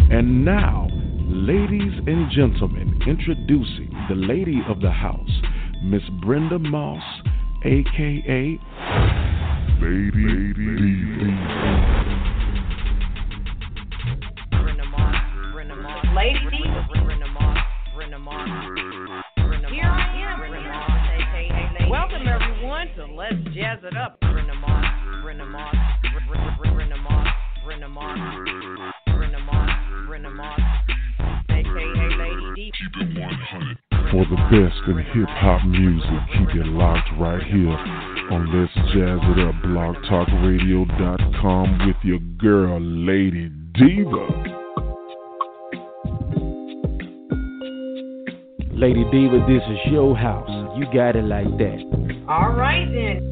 And now, ladies and gentlemen, introducing the lady of the house, Miss Brenda Moss, a.k.a. Lady Diva. Lady Diva. Here I am, a.k.a. Welcome everyone to Let's Jazz It Up. For the best in hip-hop music, keep it locked right here on Let's Jazz It Up, blogtalkradio.com with your girl, Lady Diva. Lady Diva, this is your house. You got it like that. All right then.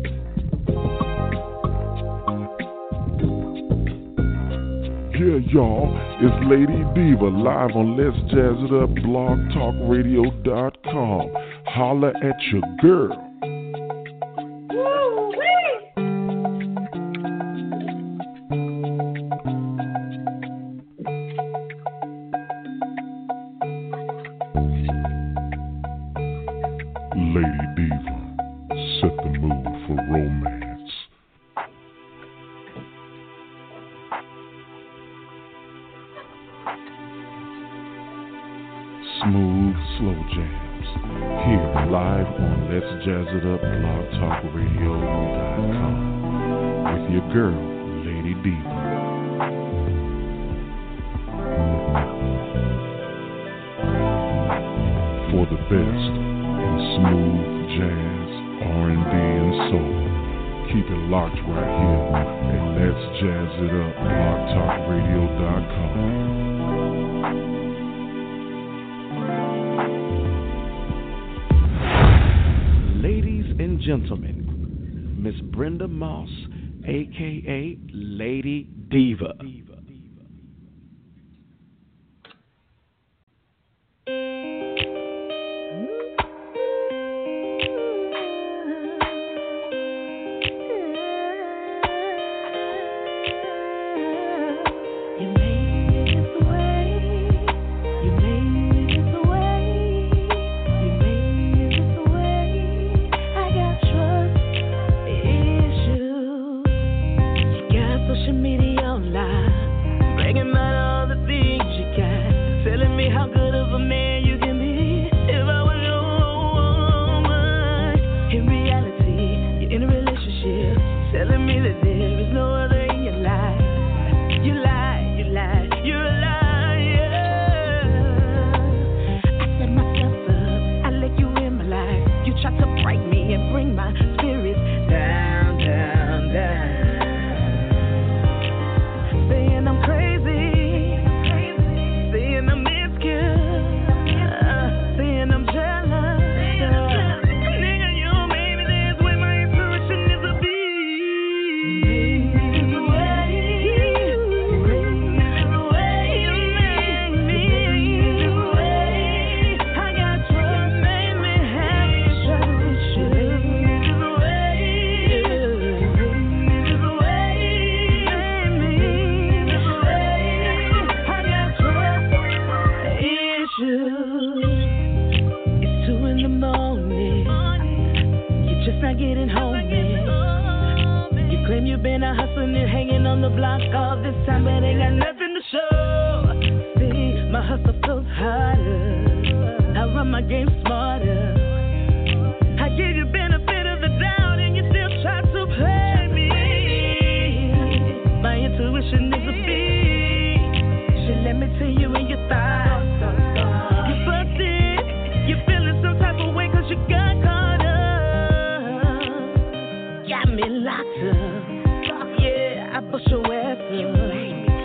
Yeah, y'all, it's Lady Diva live on Let's Jazz It Up, blogtalkradio.com. Holla at your girl. Lady Diva, set the mood for romance. Smooth, slow jams. Here, live on Let's Jazz It Up, blogtalkradio.com. With your girl, Lady Diva. For the best in smooth jazz, R&B, and soul. Keep it locked right here at Let's Jazz It Up, blogtalkradio.com. Gentlemen, Miss Brenda Moss, a.k.a. Lady Diva. Locked up, yeah, I bust your ass up.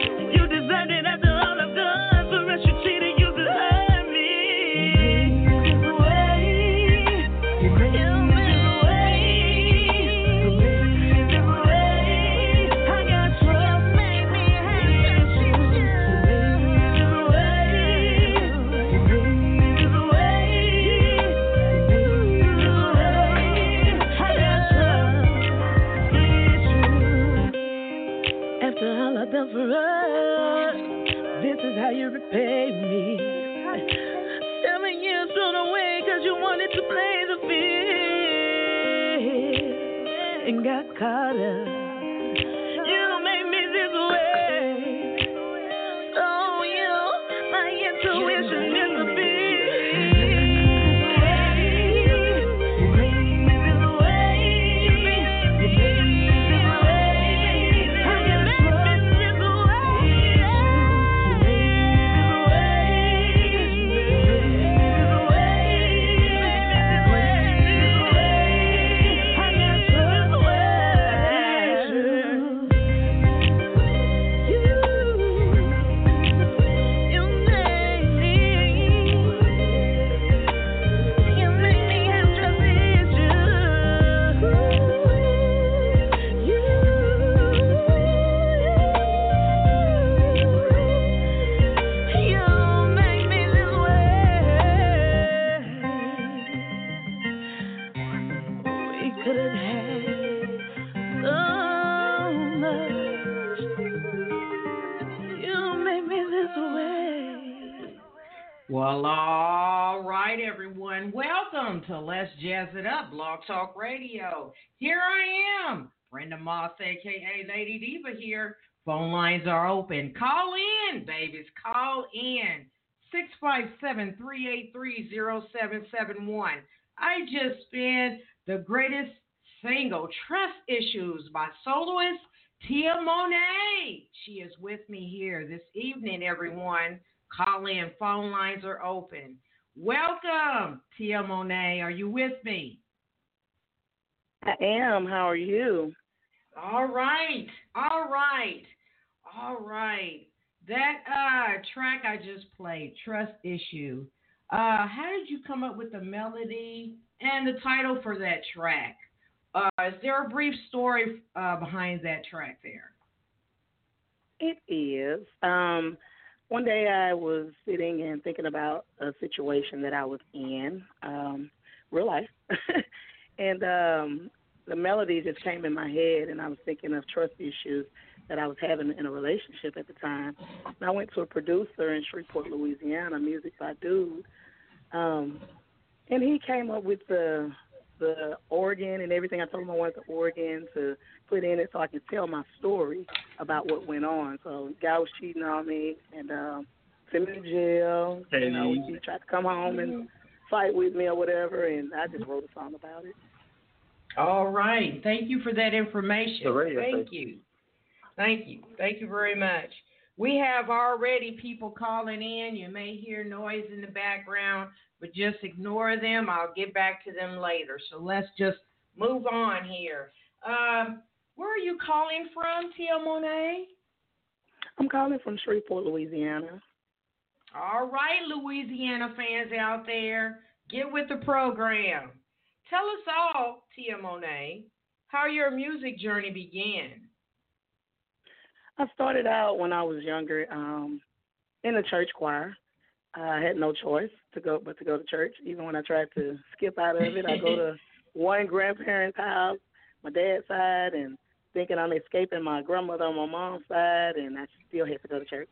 is how you repay me. 7 years thrown away because you wanted to play the field and got caught up. You made me this way. So my intuition is a bit. Well, all right, everyone. Welcome to Let's Jazz It Up, Blog Talk Radio. Here I am, Brenda Moss, a.k.a. Lady Diva here. Phone lines are open. Call in, babies. Call in. 657-383-0771. I just spin the greatest single, Trust Issues, by soloist Tia Monet. She is with me here this evening, everyone. Call in. Phone lines are open. Welcome, Tia Monet. Are you with me? I am. How are you? All right. That track I just played, Trust Issue. How did you come up with the melody and the title for that track? Is there a brief story behind that track there? It is. One day I was sitting and thinking about a situation that I was in, real life, and the melody just came in my head, and I was thinking of trust issues that I was having in a relationship at the time. And I went to a producer in Shreveport, Louisiana, Music by Dude, and he came up with the organ and everything. I told him I wanted the organ to put in it so I could tell my story about what went on. So the guy was cheating on me and sent me to jail. Hey. He tried to come home and fight with me or whatever, and I just wrote a song about it. All right. Thank you for that information. Thank you very much. We have already people calling in. You may hear noise in the background, but just ignore them. I'll get back to them later. So let's just move on here. Where are you calling from, Tia Monet? I'm calling from Shreveport, Louisiana. All right, Louisiana fans out there, get with the program. Tell us all, Tia Monet, how your music journey began. I started out when I was younger in the church choir. I had no choice to go to church. Even when I tried to skip out of it, I go to one grandparent's house, my dad's side, and thinking I'm escaping my grandmother on my mom's side, and I still had to go to church.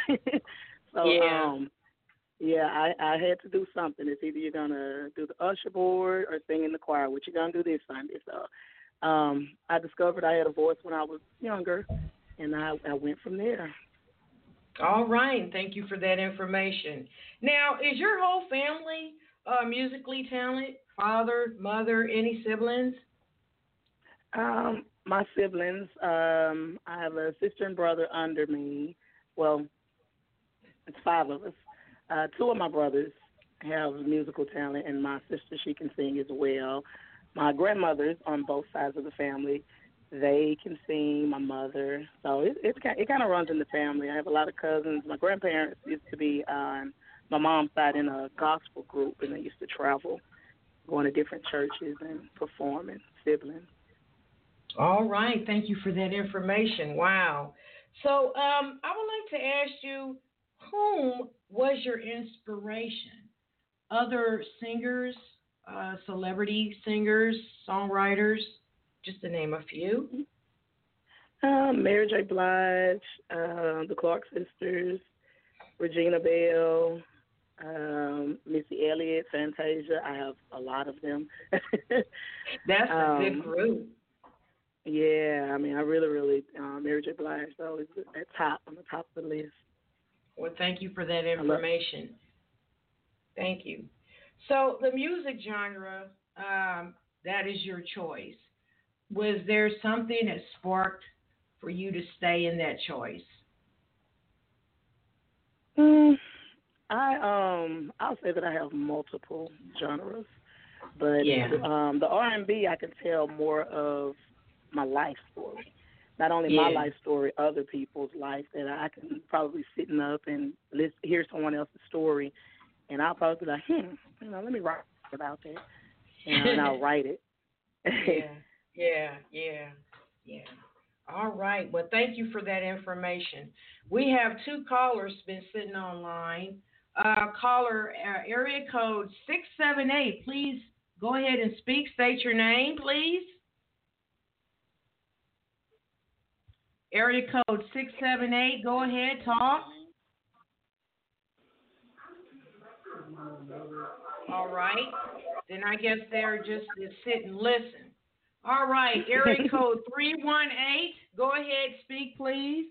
I had to do something. It's either you're going to do the usher board or sing in the choir, which you're going to do this Sunday. So I discovered I had a voice when I was younger, and I went from there. All right. Thank you for that information. Now, is your whole family musically talented? Father, mother, any siblings? My siblings, I have a sister and brother under me. Well, it's 5 of us. 2 of my brothers have musical talent, and my sister, she can sing as well. My grandmothers on both sides of the family, they can sing, my mother. So it kind of runs in the family. I have a lot of cousins. My grandparents used to be on my mom's side in a gospel group, and they used to travel, going to different churches and performing, siblings. All right. Thank you for that information. Wow. So I would like to ask you, whom was your inspiration? Other singers, celebrity singers, songwriters, just to name a few? Mary J. Blige, the Clark sisters, Regina Bell, Missy Elliott, Fantasia. I have a lot of them. That's a good group. Yeah, I mean, I really, Mary J. Blige, though, is on the top of the list. Well, thank you for that information. Thank you. So the music genre, that is your choice. Was there something that sparked for you to stay in that choice? I'll say that I have multiple genres, but yeah. The R&B, I can tell more of my life story. Not only my life story, other people's life, that I can probably sit up and hear someone else's story, and I'll probably be like, let me write about that, and I'll write it. Yeah. All right. Well, thank you for that information. We have 2 callers been sitting online. Caller, area code 678. Please go ahead and speak. State your name, please. Area code 678. Go ahead, talk. All right. Then I guess they're just to sit and listen. All right. Area code 318. Go ahead, speak, please.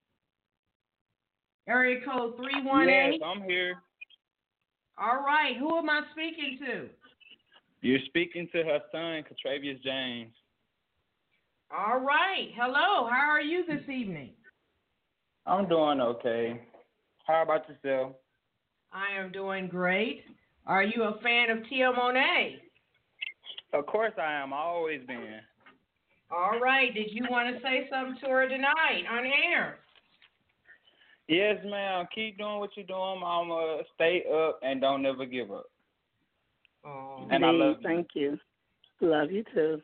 Area code 318. Yes, I'm here. All right. Who am I speaking to? You're speaking to her son, Catravius James. All right. Hello. How are you this evening? I'm doing okay. How about yourself? I am doing great. Are you a fan of Tia Monet? Of course I am. I've always been. All right. Did you want to say something to her tonight on air? Yes, ma'am. Keep doing what you're doing, Mama. Stay up and don't never give up. Oh, and I love you. Thank you. Love you too.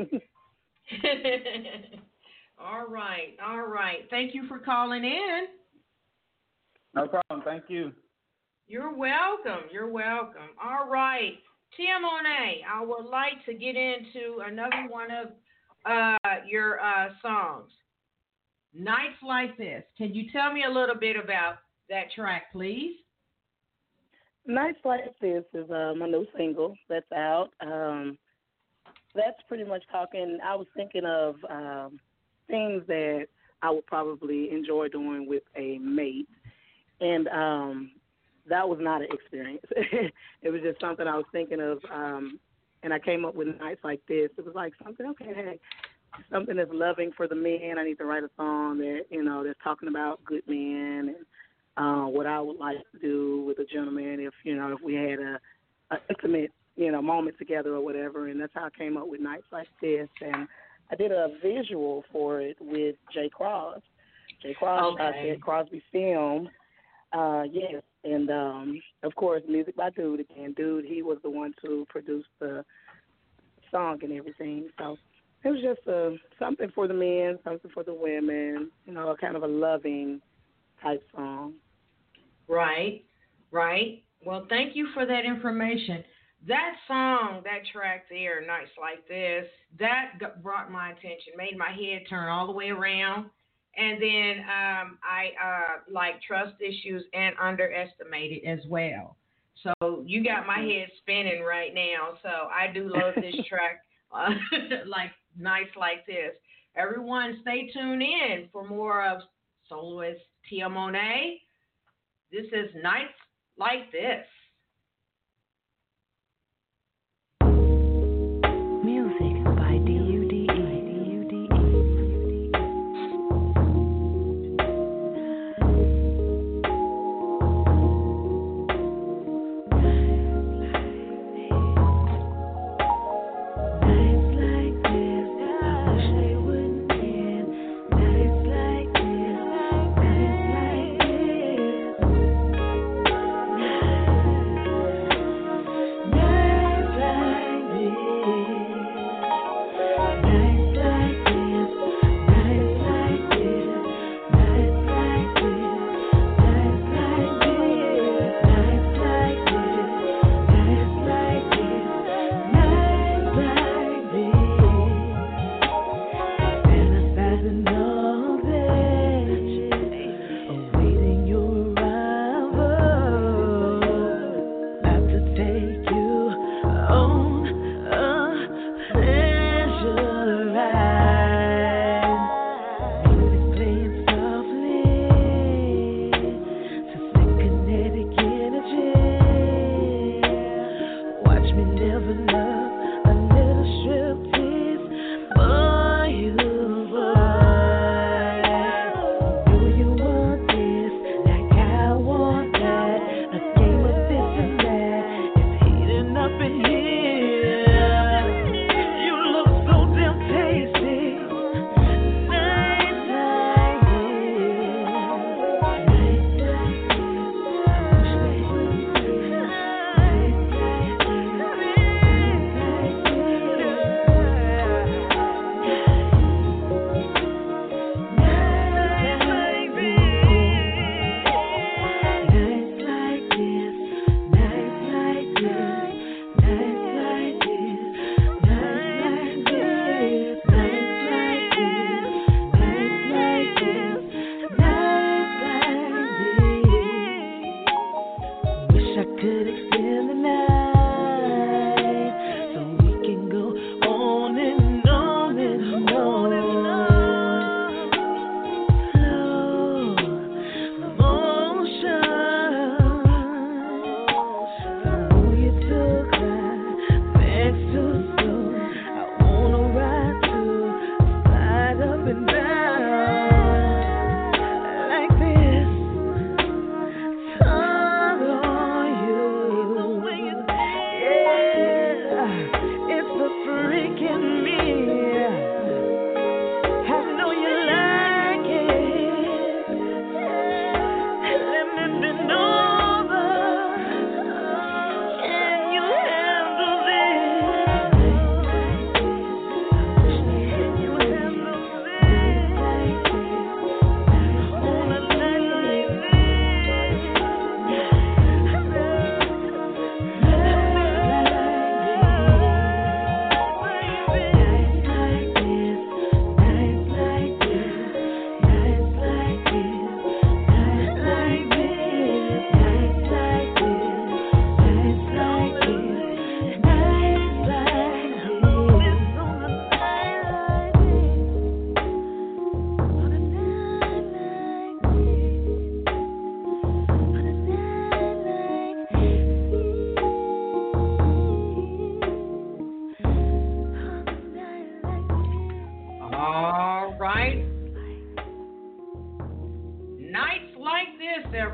All right. Thank you for calling in. No problem. Thank you. You're welcome. All right. Tia Monet, I would like to get into another one of your songs. Nights Like This. Can you tell me a little bit about that track, please? Nights Like This is my new single that's out. That's pretty much talking. I was thinking of things that I would probably enjoy doing with a mate. And that was not an experience. It was just something I was thinking of. And I came up with Nights Like This. It was like something that's loving for the men. I need to write a song that, that's talking about good men and what I would like to do with a gentleman if we had a intimate, moment together or whatever. And that's how I came up with Nights Like This. And I did a visual for it with Jay Cross. Jay Cross shot at Crosby Films. Yes. And, of course, music by Dude again. Dude, he was the one to produce the song and everything. So it was just something for the men, something for the women, kind of a loving type song. Right. Well, thank you for that information. That song, that track there, Nights Like This, that brought my attention, made my head turn all the way around. And then I like Trust Issues and Underestimated as well. So you got my head spinning right now. So I do love this track, like Nights Like This. Everyone stay tuned in for more of soloist Tia Monet. This is Nights Like This. Music by D.U.D.E.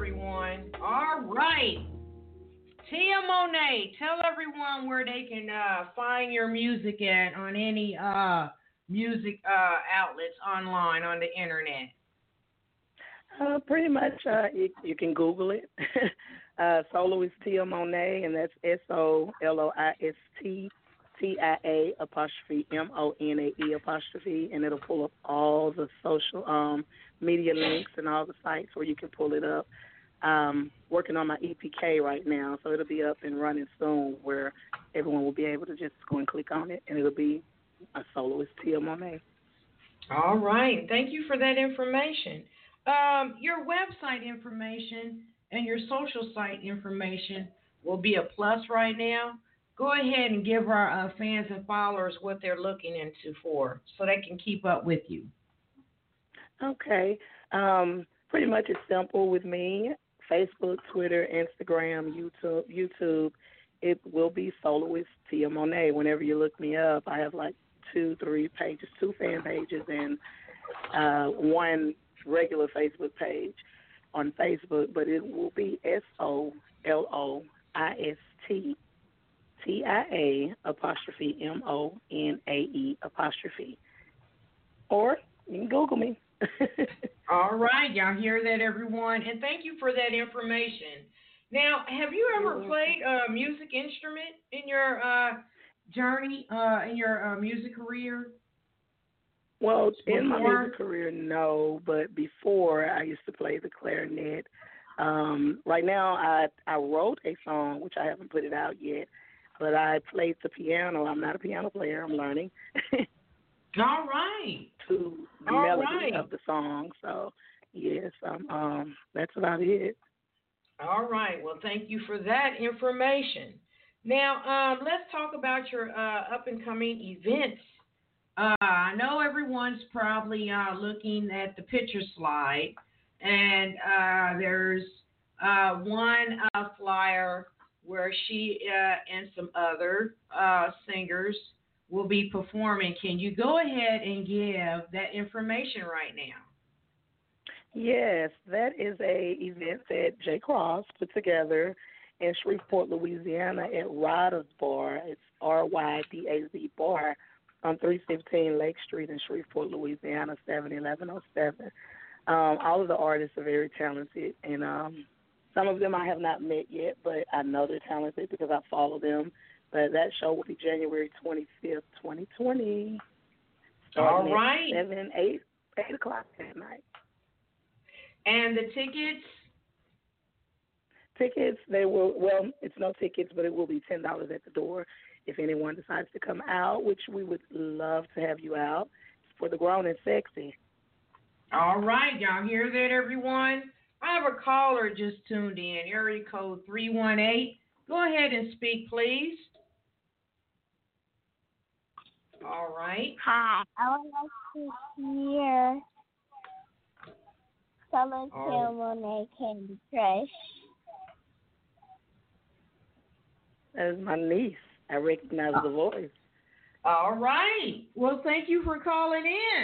everyone. All right. Tia Monet, tell everyone where they can find your music on any music outlets online on the internet. Pretty much, you can Google it. Soloist Tia Monet, and that's SOLOISTTIA''MONAE'', and it'll pull up all the social media links and all the sites where you can pull it up. Working on my EPK right now, so it'll be up and running soon, where everyone will be able to just go and click on it, and it'll be a Soloist Tia Monet. All right. Thank you for that information. Your website information and your social site information will be a plus right now. Go ahead and give our fans and followers what they're looking into for, so they can keep up with you. Okay. Pretty much it's simple with me. Facebook, Twitter, Instagram, YouTube. It will be Soloist Tia Monet. Whenever you look me up, I have like 2-3 pages, 2 fan pages, and 1 regular Facebook page on Facebook. But it will be SOLOISTTIA''MONAE''. Or you can Google me. All right, y'all hear that, everyone? And thank you for that information. Now, have you ever played a music instrument in your journey, in your music career? Well, in my music career, no, but before I used to play the clarinet. Right now, I wrote a song, which I haven't put it out yet, but I played the piano. I'm not a piano player. I'm learning. All right. To the melody of the song. So, yes, that's about it. All right. Well, thank you for that information. Now, let's talk about your up-and-coming events. I know everyone's probably looking at the picture slide, and there's one flyer where she and some other singers will be performing. Can you go ahead and give that information right now? Yes, that is a event that Jay Cross put together in Shreveport, Louisiana at Ryder's Bar. It's RYDAZ Bar on 315 Lake Street in Shreveport, Louisiana, 71107. All of the artists are very talented, and some of them I have not met yet, but I know they're talented because I follow them. But that show will be January 25th, 2020. All right. 8 o'clock that night. And the tickets? Tickets, it's no tickets, but it will be $10 at the door if anyone decides to come out, which we would love to have you out. It's for the grown and sexy. All right. Y'all hear that, everyone? I have a caller just tuned in, area code 318. Go ahead and speak, please. All right. Hi, I would like to hear Soloist Tia Monet Candy Crush. That is my niece. I recognize the voice. All right. Well, thank you for calling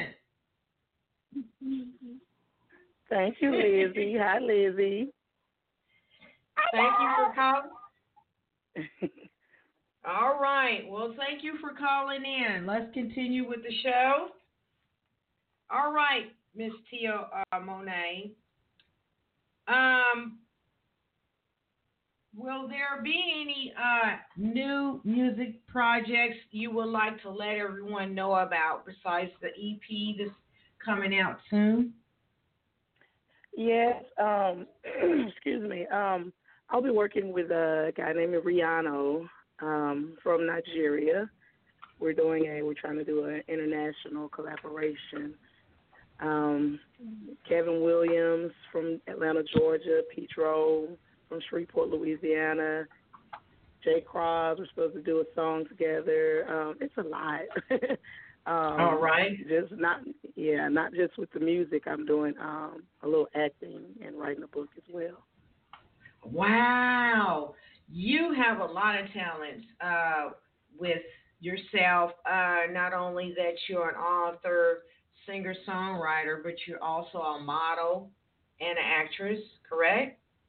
in. Thank you, Lizzie. Hi, Lizzie. Thank you for calling. All right. Well, thank you for calling in. Let's continue with the show. All right, Miss Tia Monet. Will there be any new music projects you would like to let everyone know about besides the EP that's coming out soon? Yes. Excuse me. I'll be working with a guy named Rihanna from Nigeria. We're trying to do an international collaboration. Kevin Williams from Atlanta, Georgia. Petro from Shreveport, Louisiana. Jay Cross. We're supposed to do a song together. It's a lot. All right. Not just with the music. I'm doing a little acting and writing a book as well. Wow. You have a lot of talents with yourself. Not only that you're an author, singer-songwriter, but you're also a model and an actress, correct?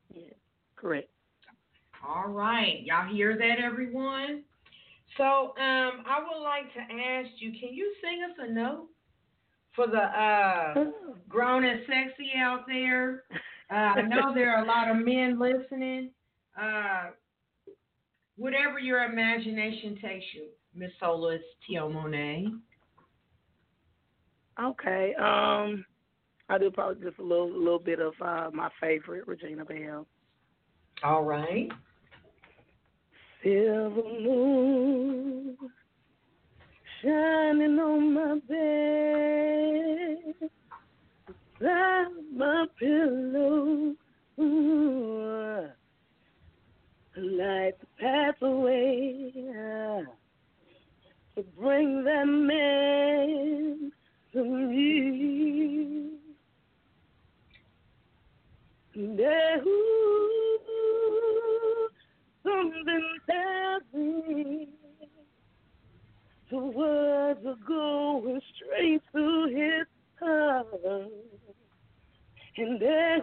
right. Y'all hear that, everyone? So I would like to ask you, can you sing us a note for the grown and sexy out there? I know there are a lot of men listening. Whatever your imagination takes you, Miss Solis Tio Monet. Okay. I do probably just a little bit of my favorite, Regina Belle. All right. Silver moon shining on my bed, beside my pillow, ooh, light the pathway to bring that man to me. There, something tells me the words are going straight to his heart. And there,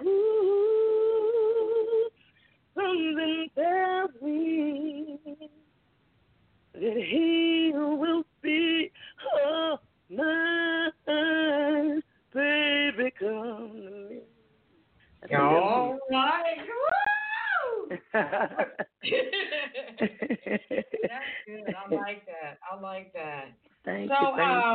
something tells me that he will be mine. Baby, come to me. All right. Woo! That's good. I like that. Thank you.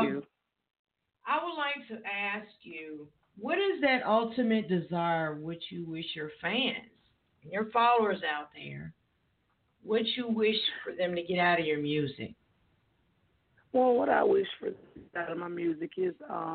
I would like to ask you, what is that ultimate desire which you wish your fans, your followers out there, what you wish for them to get out of your music? Well, what I wish for out of my music is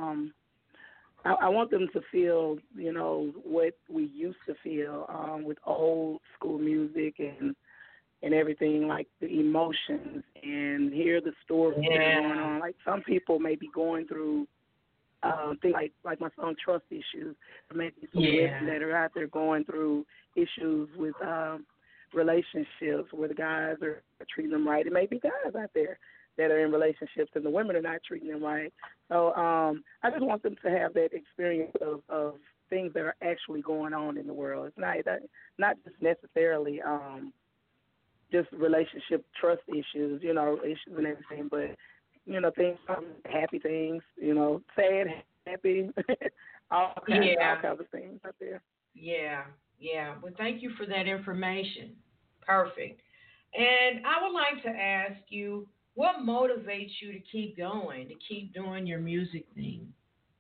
I want them to feel, what we used to feel with old school music and everything, like the emotions, and hear the stories that are going on. Like some people may be going through things like my song Trust Issues. There may be some women that are out there going through issues with relationships where the guys are treating them right. It may be guys out there that are in relationships and the women are not treating them right. So I just want them to have that experience of things that are actually going on in the world. It's not just necessarily just relationship trust issues, issues and everything, but, things, happy things, sad, happy, all kinds of things out there. Yeah. Well, thank you for that information. Perfect. And I would like to ask you, what motivates you to keep going, to keep doing your music thing?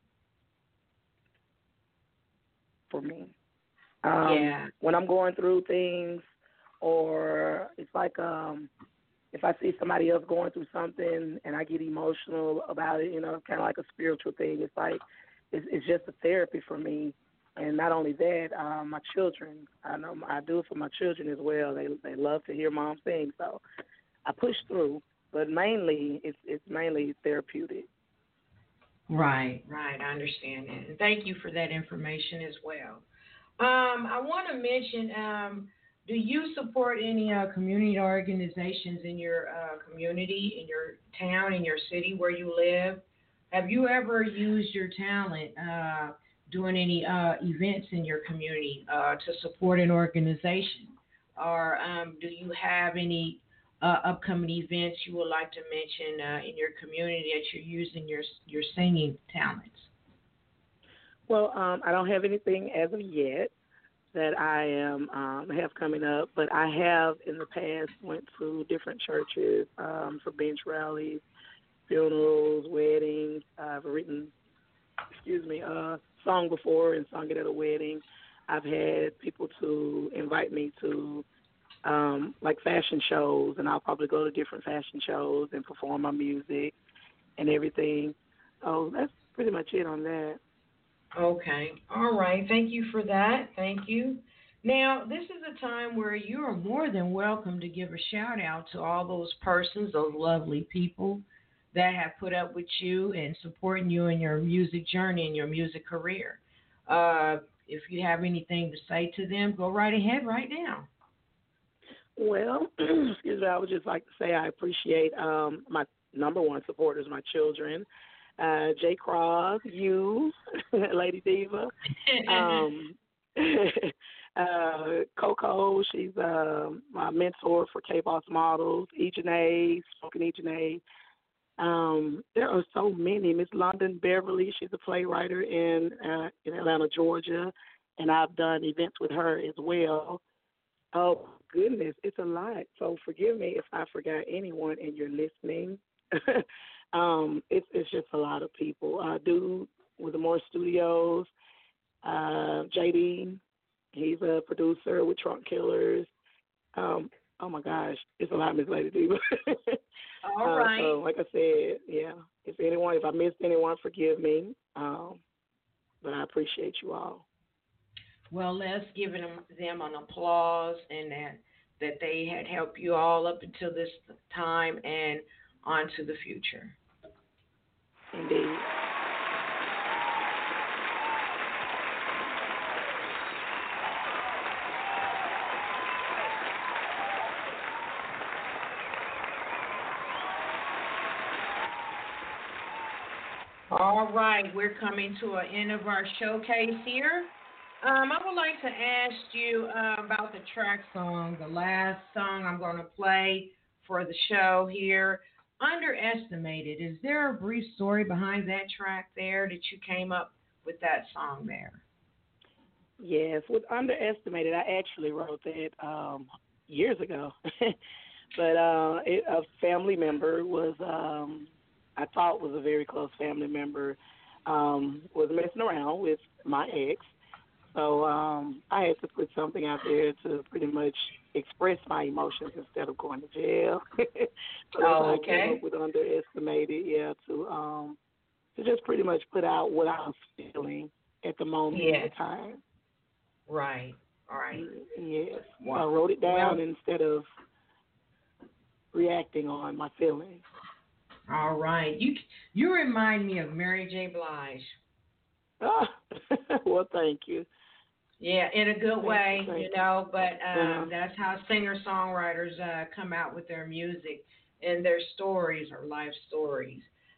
For me, when I'm going through things, or it's like if I see somebody else going through something and I get emotional about it, kind of like a spiritual thing. It's like it's just a therapy for me. And not only that, my children, I know I do it for my children as well. They love to hear mom sing, so I push through. But mainly, it's mainly therapeutic. Right. I understand that. And thank you for that information as well. I want to mention, do you support any community organizations in your community, in your town, in your city where you live? Have you ever used your talent doing any events in your community to support an organization? Or do you have any upcoming events you would like to mention in your community that you're using your singing talents? Well, I don't have anything as of yet that I have coming up, but I have in the past went to different churches for bench rallies, funerals, weddings. I've written, a song before and sung it at a wedding. I've had people to invite me to like fashion shows, and I'll probably go to different fashion shows and perform my music and everything. So that's pretty much it on that. Okay. All right. Thank you for that. Thank you. Now, this is a time where you are more than welcome to give a shout out to all those persons, those lovely people that have put up with you and supporting you in your music journey and your music career. If you have anything to say to them, go right ahead right now. Well, I would just like to say I appreciate my number one supporters, my children, Jay Cross, you, Lady Diva, Coco, she's my mentor for K-Boss Models. Ejanae, Spoken Ejanae. There are so many. Miss London Beverly, she's a playwright in Atlanta, Georgia, and I've done events with her as well. Oh, goodness, it's a lot. So forgive me if I forgot anyone and you're listening. It's just a lot of people. Dude with the More Studios, JD, he's a producer with Trunk Killers. Oh my gosh, it's a lot, Miss Lady Diva. All right. So, like I said, yeah. If I missed anyone, forgive me. But I appreciate you all. Well, let's give them an applause, and that they had helped you all up until this time and on to the future. Indeed. All right, we're coming to an end of our showcase here. I would like to ask you about the track song, the last song I'm going to play for the show here. Underestimated. Is there a brief story behind that track there that you came up with that song there? Yes, with Underestimated, I actually wrote that years ago. But a family member was, I thought was a very close family member, was messing around with my ex. So I had to put something out there to pretty much express my emotions instead of going to jail. So I came up with Underestimated, to just pretty much put out what I was feeling at the moment in time. Right. All right. Yes. Wow. I wrote it down instead of reacting on my feelings. All right. You remind me of Mary J. Blige. Oh, well, thank you. Yeah, in a good way, thank you. But that's how singer-songwriters come out with their music and their stories or life stories.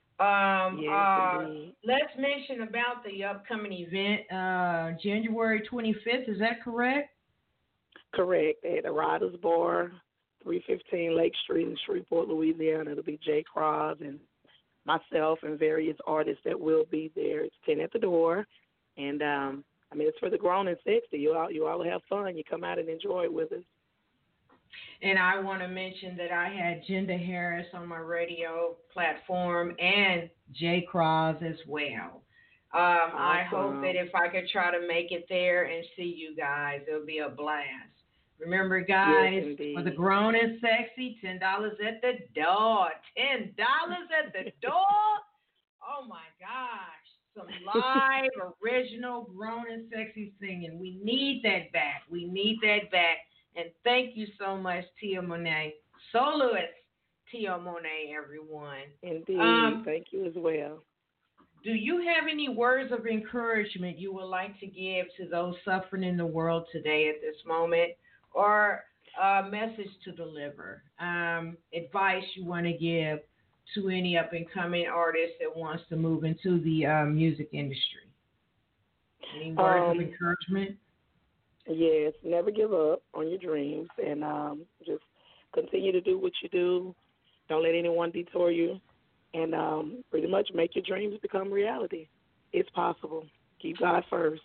Yes, let's mention about the upcoming event, January 25th. Is that correct? Correct. At the Riders Bar, 315 Lake Street in Shreveport, Louisiana. It'll be Jay Cross and myself and various artists that will be there. It's 10 at the door. And, it's for the grown and sexy. You all have fun. You come out and enjoy it with us. And I want to mention that I had Jenda Harris on my radio platform and Jay Cross as well. Awesome. I hope that if I could try to make it there and see you guys, it'll be a blast. Remember, guys, for the grown and sexy, $10 at the door. $10 at the door? Oh, my gosh. Some live, original, grown and sexy singing. We need that back. And thank you so much, Tia Monet. Soloist Tia Monet, everyone. Indeed. Thank you as well. Do you have any words of encouragement you would like to give to those suffering in the world today at this moment? Or a message to deliver? Advice you want to give to any up-and-coming artist that wants to move into the music industry? Any words of encouragement? Yes, never give up on your dreams, and just continue to do what you do. Don't let anyone detour you, and pretty much make your dreams become reality. It's possible. Keep God first.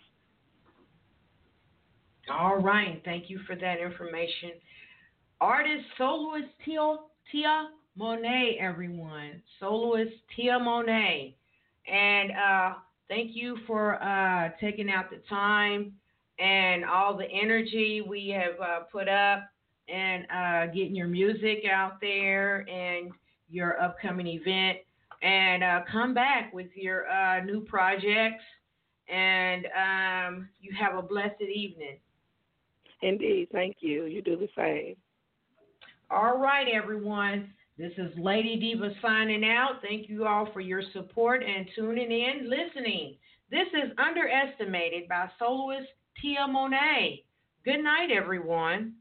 All right. Thank you for that information. Artist, soloist Tia Monet, everyone. Soloist Tia Monet. And thank you for taking out the time and all the energy we have put up and getting your music out there and your upcoming event. And come back with your new projects. And you have a blessed evening. Indeed. Thank you. You do the same. All right, everyone. This is Lady Diva signing out. Thank you all for your support and tuning in, listening. This is Underestimated by soloist Tia Monet. Good night, everyone.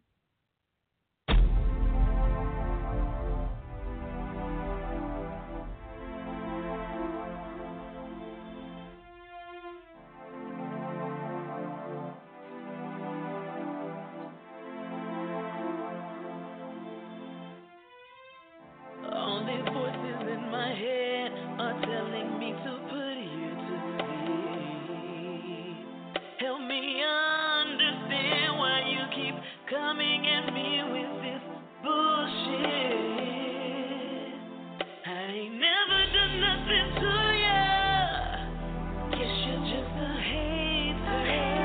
coming at me with this bullshit. I ain't never done nothing to ya. Guess you're just a hater.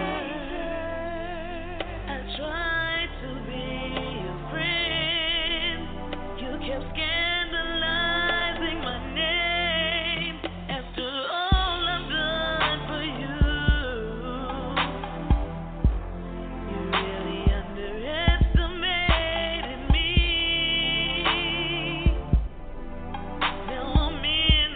I tried to be your friend. You kept scandalizing my name. After all I've done for you, you really underestimated me. Now I'm in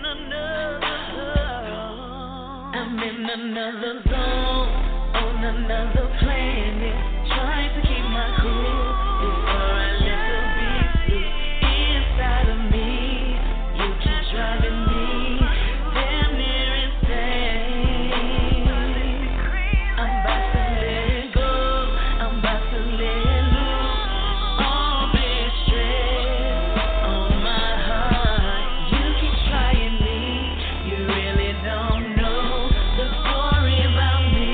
another zone, on another planet, trying to keep my cool before I let the beast loose inside of me. You keep driving me damn near insane. I'm about to let it go, I'm about to let loose all this stress on my heart. You keep trying me, you really don't know the story about me.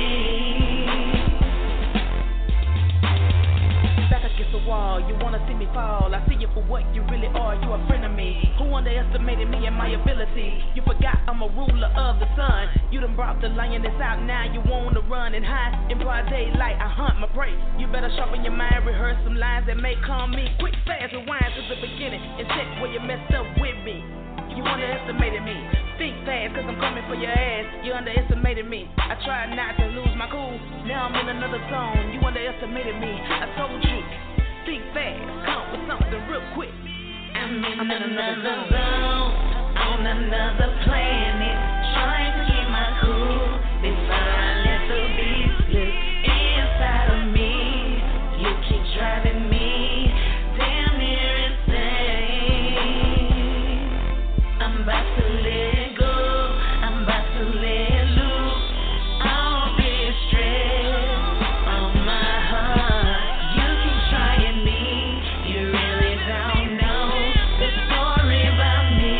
Back against the wall, you wanna see me fall. I see you for what you really are, you a friend of me. Who underestimated me and my ability? You forgot I'm a ruler of the sun. You done brought the lioness out, now you wanna run and hide. In broad daylight, I hunt my prey. You better sharpen your mind, rehearse some lines that may calm me. Quick, fast, rewind to the beginning and check where you messed up with me. You underestimated me. Think fast, cause I'm coming for your ass. You underestimated me. I tried not to lose my cool. Now I'm in another zone. You underestimated me. I told you. Think fast, come up with something real quick. I'm in another zone, on another planet, trying to keep my cool before I let the beast loose inside of me. You keep driving me damn near insane. I'm about to let go, I'm about to let loose all this stress on my heart. You keep trying me, you really don't know the story about me.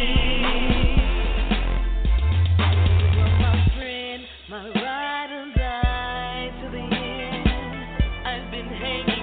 You were my friend, my ride or die to the end. I've been hanging